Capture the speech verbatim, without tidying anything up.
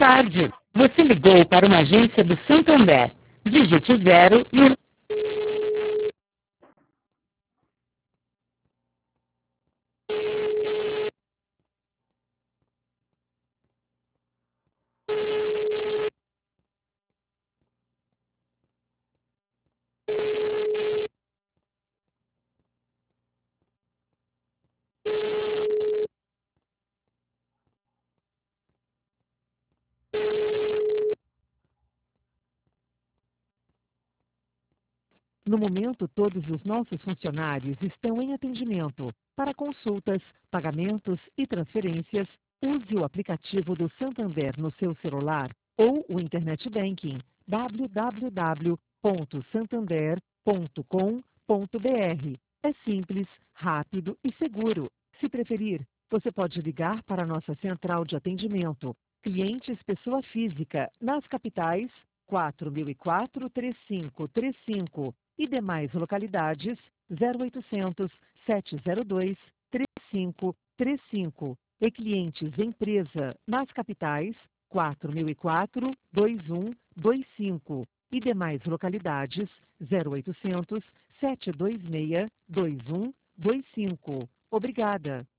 tarde. Você ligou para uma agência do Santander. Digite zero e o... No momento, todos os nossos funcionários estão em atendimento. Para consultas, pagamentos e transferências, use o aplicativo do Santander no seu celular ou o Internet Banking w w w ponto santander ponto com ponto b r. É simples, rápido e seguro. Se preferir, você pode ligar para a nossa central de atendimento. Clientes pessoa física, nas capitais, quatro mil e quatro, três cinco três cinco e demais localidades, zero oitocentos, sete zero dois, três cinco três cinco. E clientes empresa, nas capitais, quatro mil e quatro, dois um dois cinco. E demais localidades, zero oitocentos, sete dois seis, dois um dois cinco. Obrigada.